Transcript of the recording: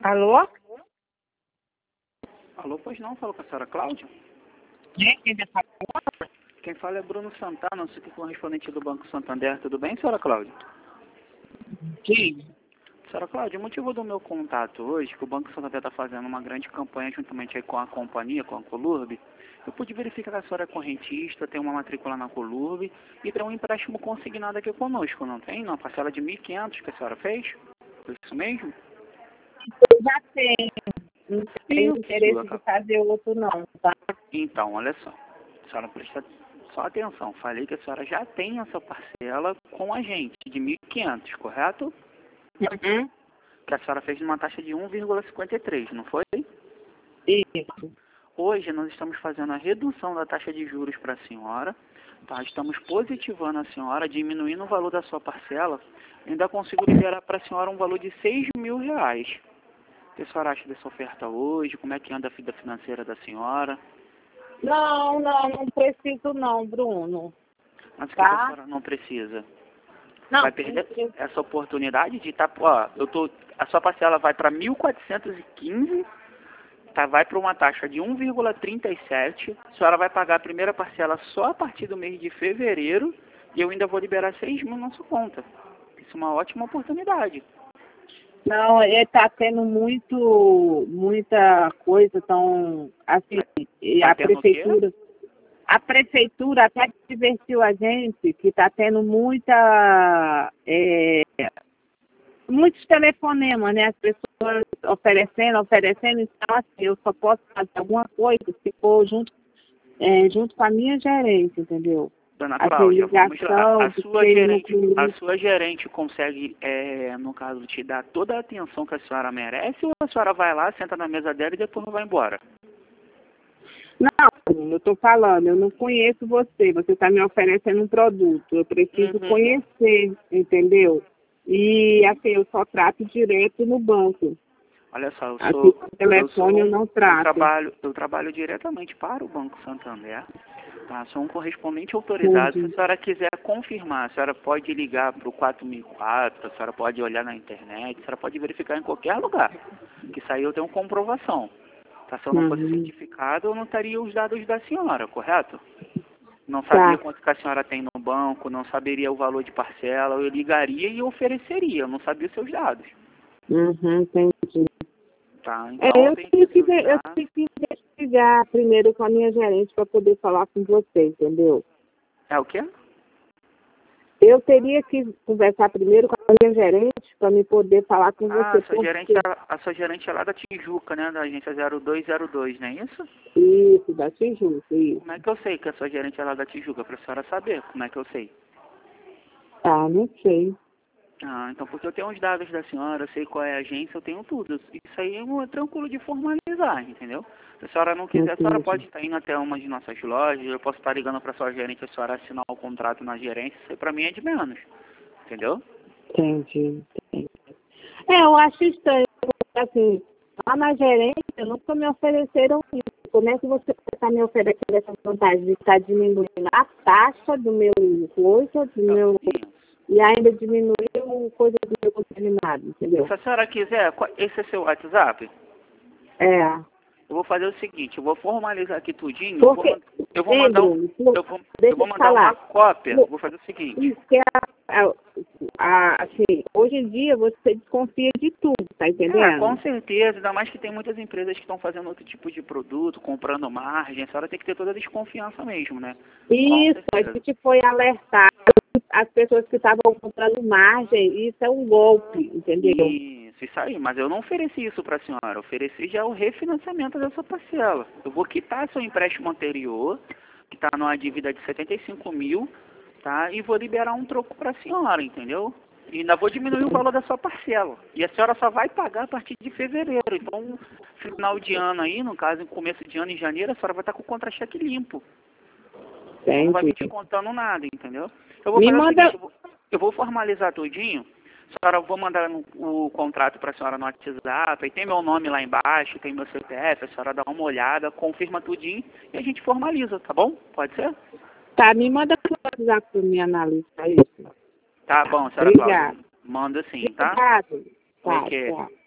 Alô? Alô, pois não, falo com a senhora Cláudia? Quem tá falando? Quem fala é Bruno Santana, sou correspondente do Banco Santander. Tudo bem, senhora Cláudia? Quem? Senhora Cláudia, o motivo do meu contato hoje, que o Banco Santander está fazendo uma grande campanha juntamente aí com a companhia, com a Colurb, eu pude verificar que a senhora é correntista, tem uma matrícula na Colurb e tem um empréstimo consignado aqui conosco, não tem? Na parcela de 1.500 que a senhora fez? Foi isso mesmo? Eu já tenho. Não tenho interesse Isso, de fazer outro não, tá? então, olha só. A senhora presta só atenção. Falei que a senhora já tem essa parcela com a gente, de 1.500, correto? Uhum. Que a senhora fez numa taxa de 1,53, não foi? Isso. Hoje nós estamos fazendo a redução da taxa de juros para a senhora. Tá? Estamos positivando a senhora, diminuindo o valor da sua parcela. Ainda consigo liberar para a senhora um valor de R$ 6.000. O que a senhora acha dessa oferta hoje? Como é que anda a vida financeira da senhora? Não preciso não, Bruno. Mas o que a Tá? senhora não precisa? Não, Vai perder essa oportunidade de estar... Ó, a sua parcela vai para 1.415, tá? Vai para uma taxa de 1,37. A senhora vai pagar a primeira parcela só a partir do mês de fevereiro e eu ainda vou liberar 6.000 na sua conta. Isso é uma ótima oportunidade. não, ele tá tendo muita coisa tão assim, e Tá tendo o quê? a prefeitura até advertiu a gente que tá tendo muitos telefonemas, né? As pessoas oferecendo, então assim, eu só posso fazer alguma coisa se for junto com a minha gerente, entendeu? Dona A Cláudia, vamos lá. ligação, A sua gerente consegue, no caso, te dar toda a atenção que a senhora merece ou a senhora vai lá, senta na mesa dela e depois não vai embora? Não, eu estou falando, eu não conheço você está me oferecendo um produto, eu preciso conhecer, entendeu? E assim, eu só trato direto no banco. Olha só, Aqui por telefone eu não trato. eu trabalho diretamente para o Banco Santander. Tá, sou um correspondente autorizado. Entendi. Se a senhora quiser confirmar, a senhora pode ligar para o 4004, a senhora pode olhar na internet, a senhora pode verificar em qualquer lugar. Que isso aí eu tenho comprovação. Tá? Se eu não fosse certificado, eu não teria os dados da senhora, correto? Não sabia quanto que a senhora tem no banco, não saberia o valor de parcela, eu ligaria e ofereceria, eu não sabia os seus dados. Entendi. Tá? Então Eu tenho que investigar primeiro com a minha gerente para poder falar com você, entendeu? É o quê? Eu teria que conversar primeiro com a minha gerente para me poder falar com você. A sua gerente é lá da Tijuca, né? Da agência 0202, não é isso? Isso, da Tijuca, isso. Como é que eu sei que a sua gerente é lá da Tijuca? Para a senhora saber, como é que eu sei? Ah, não sei. Ah, então porque eu tenho os dados da senhora, eu sei qual é a agência, eu tenho tudo. Isso aí é tranquilo de formalizar, entendeu? Se a senhora não quiser, a senhora pode estar indo até uma de nossas lojas, eu posso estar ligando para a sua gerente, a senhora assinar o contrato na gerência, isso aí para mim é de menos, entendeu? Entendi. Eu acho estranho, porque assim, lá na gerência nunca me ofereceram isso. Como é que você está me oferecendo essa vantagem de estar diminuindo a taxa do meu coisa, e ainda diminuir coisa do meu contaminado, entendeu? Se a senhora quiser, esse é seu WhatsApp? É. Eu vou fazer o seguinte, eu vou formalizar aqui tudinho, Porque, eu vou mandar uma cópia, eu vou fazer o seguinte. Porque assim, hoje em dia você desconfia de tudo, tá entendendo? Com certeza, ainda mais que tem muitas empresas que estão fazendo outro tipo de produto, comprando margem, a senhora tem que ter toda a desconfiança mesmo, né? Isso, a gente foi alertar as pessoas que estavam comprando margem, isso é um golpe, entendeu? Isso aí, mas eu não ofereci isso para a senhora, eu ofereci já o refinanciamento dessa parcela. Eu vou quitar seu empréstimo anterior, que está numa dívida de 75.000, tá? E vou liberar um troco para a senhora, entendeu? E ainda vou diminuir o valor da sua parcela. E a senhora só vai pagar a partir de fevereiro. Então, final de ano aí, no caso, em começo de ano, em janeiro, a senhora vai estar com o contra-cheque limpo. Não vai me descontando nada, entendeu? Eu vou fazer o seguinte, eu vou formalizar tudinho. Senhora, eu vou mandar o contrato para a senhora no WhatsApp, aí tem meu nome lá embaixo, tem meu CPF, a senhora dá uma olhada, confirma tudinho e a gente formaliza, tá bom? Pode ser? Tá, me manda pro WhatsApp para me analisar isso. Tá bom, senhora Cláudia. Manda sim, tá? Obrigado. Tá, Ok. tchau.